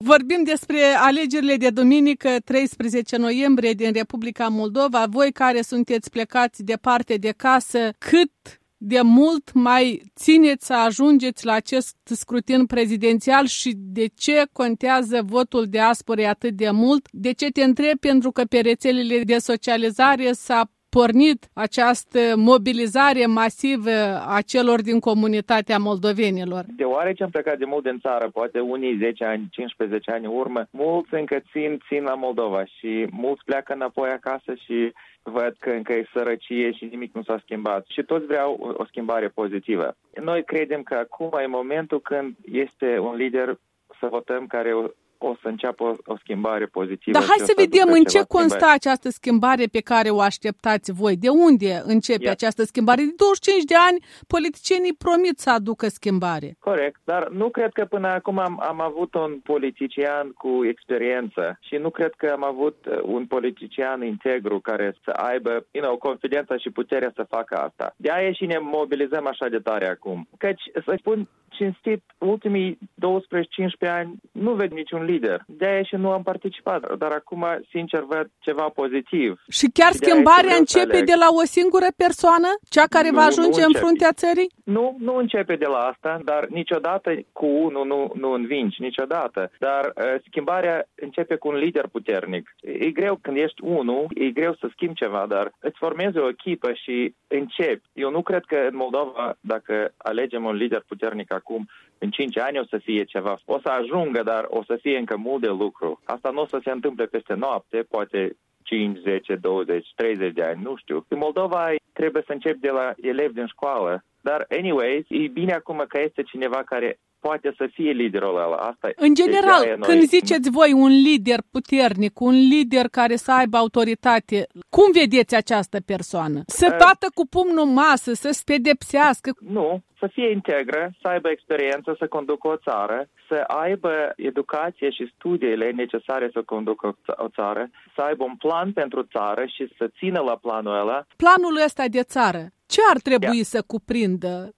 Vorbim despre alegerile de duminică, 13 noiembrie din Republica Moldova. Voi care sunteți plecați departe de casă, cât de mult mai țineți să ajungeți la acest scrutin prezidențial și de ce contează votul diasporei atât de mult? De ce te întreb? Pentru că pe rețelele de socializare s-a pornit această mobilizare masivă a celor din comunitatea moldovenilor. Deoarece am plecat de mult din țară, poate unii 10 ani, 15 ani în urmă, mulți încă țin la Moldova și mulți pleacă înapoi acasă și văd că încă e sărăcie și nimic nu s-a schimbat. Și toți vreau o schimbare pozitivă. Noi credem că acum e momentul când este un lider să votăm care o să înceapă o schimbare pozitivă. Dar hai să vedem în ce constă această schimbare pe care o așteptați voi. De unde începe această schimbare? De 25 de ani politicienii promit să aducă schimbare. Corect, dar nu cred că până acum am avut un politician cu experiență și nu cred că am avut un politician integru care să aibă confidența și puterea să facă asta. De-aia și ne mobilizăm așa de tare acum. Căci, să spun cinstit, ultimii 12-15 ani nu văd niciun lider. De-aia și nu am participat. Dar acum, sincer, văd ceva pozitiv. Și chiar schimbarea începe de la o singură persoană? Cea care va ajunge în fruntea țării? Nu începe de la asta, dar niciodată cu unul nu învingi, niciodată. Dar schimbarea începe cu un lider puternic. E greu când ești unul, e greu să schimbi ceva, dar îți formezi o echipă și începi. Eu nu cred că în Moldova, dacă alegem un lider puternic acum, în 5 ani o să fie ceva. O să ajungă, dar o să fie încă mult de lucru. Asta nu o să se întâmple peste noapte, poate 5, 10, 20, 30 de ani, nu știu. În Moldova trebuie să începi de la elevi din școală. Dar, anyways, e bine acum că este cineva care poate să fie liderul ăla. Asta în general, când ziceți voi un lider puternic, un lider care să aibă autoritate, cum vedeți această persoană? Să bată cu pumnul în masă, să-și pedepsească? Nu, să fie integră, să aibă experiență, să conducă o țară, să aibă educație și studiile necesare să conducă o țară, să aibă un plan pentru țară și să țină la planul ăla. Planul ăsta de țară, ce ar trebui să cuprindă?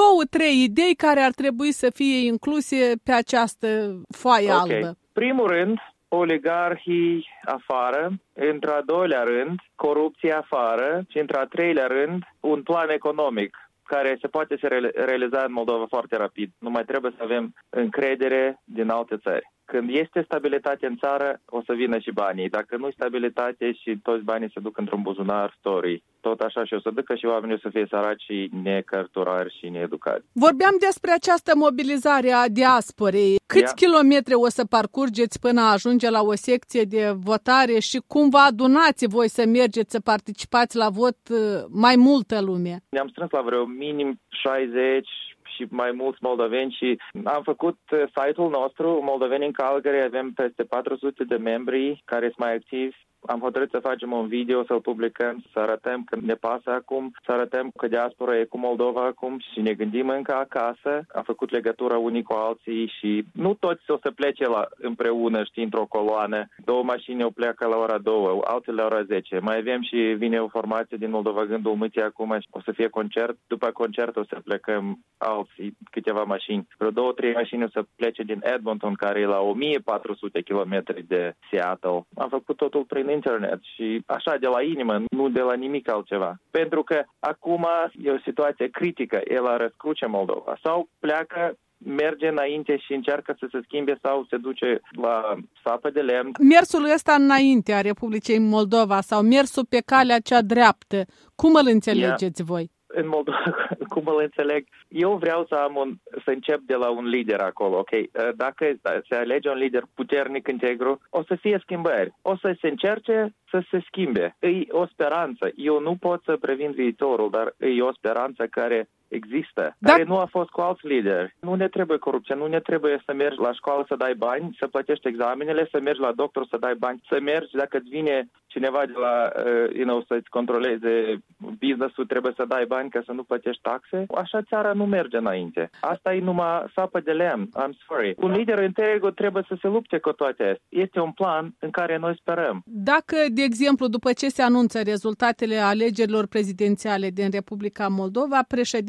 2-3 idei care ar trebui să fie incluse pe această foaie albă. Primul rând, oligarhii afară, într-a doilea rând, corupție afară și într-a treilea rând, un plan economic care se poate realiza în Moldova foarte rapid. Nu mai trebuie să avem încredere din alte țări. Când este stabilitate în țară, o să vină și banii. Dacă nu e stabilitate și toți banii se duc într-un buzunar, story. Tot așa și o să ducă și oamenii o să fie săraci și necărturari și needucați. Vorbeam despre această mobilizare a diasporei. Câți kilometri o să parcurgeți până ajunge la o secție de votare și cum vă adunați voi să mergeți să participați la vot mai multă lume? Ne-am strâns la vreo minim 60 și mai mulți moldoveni și am făcut site-ul nostru, Moldoveni în Calgary, avem peste 400 de membri care sunt mai activi. Am hotărât să facem un video, să-l publicăm, să arătăm că ne pasă acum, să arătăm că diaspora e cu Moldova acum și ne gândim încă acasă. Am făcut legătură unii cu alții și nu toți o să plece împreună, într-o coloană. 2 mașini o pleacă la ora 2, altele la ora 10. Mai avem și vine o formație din Moldova Gândul Mâții acum și o să fie concert. După concert o să plecăm alții, câteva mașini. Vreo 2-3 mașini o să plece din Edmonton, care e la 1400 km de Seattle. Am făcut totul prin internet și așa de la inimă, nu de la nimic altceva. Pentru că acum e o situație critică, e la răscruce Moldova. Sau pleacă, merge înainte și încearcă să se schimbe sau se duce la sapă de lemn. Mersul ăsta înainte a Republicii Moldova sau mersul pe calea cea dreaptă, cum îl înțelegeți voi? În Moldova, cum îl înțeleg, eu vreau să încep de la un lider acolo, ok? Dacă se alege un lider puternic, integru, o să fie schimbări. O să se încerce să se schimbe. E o speranță. Eu nu pot să previn viitorul, dar e o speranță care există, care nu a fost cu alți lideri. Nu ne trebuie corupție, nu ne trebuie să mergi la școală să dai bani, să plătești examenele, să mergi la doctor să dai bani, să mergi dacă îți vine cineva de la, să-ți controleze business-ul, trebuie să dai bani ca să nu plătești taxe. Așa țara nu merge înainte. Asta e numai sapă de lemn. I'm sorry. Un lider integru trebuie să se lupte cu toate astea. Este un plan în care noi sperăm. Dacă, de exemplu, după ce se anunță rezultatele alegerilor prezidențiale din Republica Moldova, președintele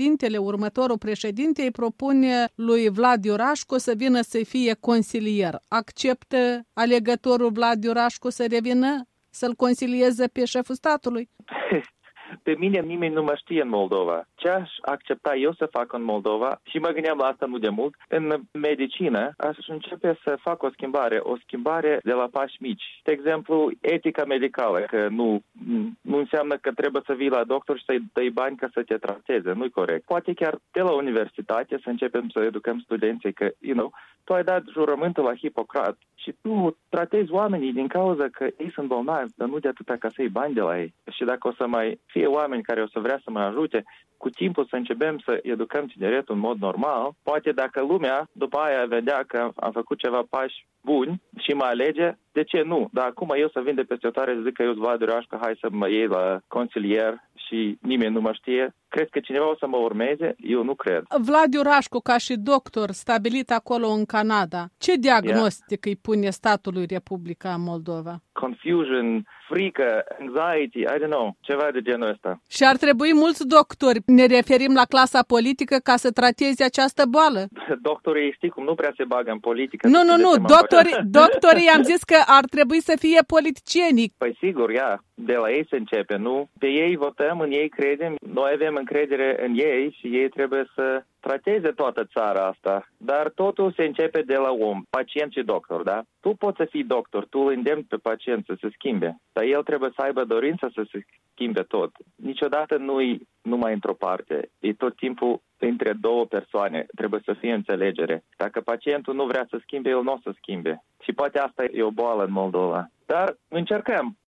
președintele, următorul președinte, îi propune lui Vlad Iurașcu să vină să fie consilier. Acceptă alegătorul Vlad Iurașcu să revină, să-l consilieze pe șeful statului? Pe mine nimeni nu mă știe în Moldova. Ce aș accepta eu să fac în Moldova, și mă gândeam la asta nu de mult, în medicină aș începe să fac o schimbare de la pași mici. De exemplu, etica medicală, că nu înseamnă că trebuie să vii la doctor și să-i dai bani ca să te trateze. Nu-i corect. Poate chiar de la universitate să începem să educăm studenții că, tu ai dat jurământul la Hipocrat și tu tratezi oamenii din cauza că ei sunt bolnavi, dar nu de atâta ca să iei bani de la ei. Și dacă o să mai fie oameni care o să vrea să mă ajute, cu timpul să începem să educăm tineretul în mod normal, poate dacă lumea după aia vedea că am făcut ceva pași buni și mă alege, de ce nu? Dar acum eu să vin de peste tare să zic că eu sunt Vlad Iurașcu, hai să mă iei la consilier și nimeni nu mă știe. Crezi că cineva o să mă urmeze? Eu nu cred. Vlad Iurașcu, ca și doctor stabilit acolo în Canada, ce diagnostic îi pune statului Republica Moldova? Confusion, frică, anxiety, I don't know, ceva de genul ăsta. Și ar trebui mulți doctori, ne referim la clasa politică, ca să trateze această boală? Doctorii, știi cum, nu prea se bagă în politică. Nu, doctorii am zis că ar trebui să fie politicieni. Păi sigur, de la ei se începe, nu? Pe ei votăm, în ei credem, noi avem încredere în ei și ei trebuie să trateze toată țara asta. Dar totul se începe de la om, pacient și doctor, da? Tu poți să fii doctor, tu îl îndemni pe pacient să se schimbe, dar el trebuie să aibă dorința să se schimbe tot. Niciodată nu-i numai într-o parte, e tot timpul între două persoane, trebuie să fie înțelegere. Dacă pacientul nu vrea să schimbe, el nu o să schimbe. Și poate asta e o boală în Moldova. Dar încercăm.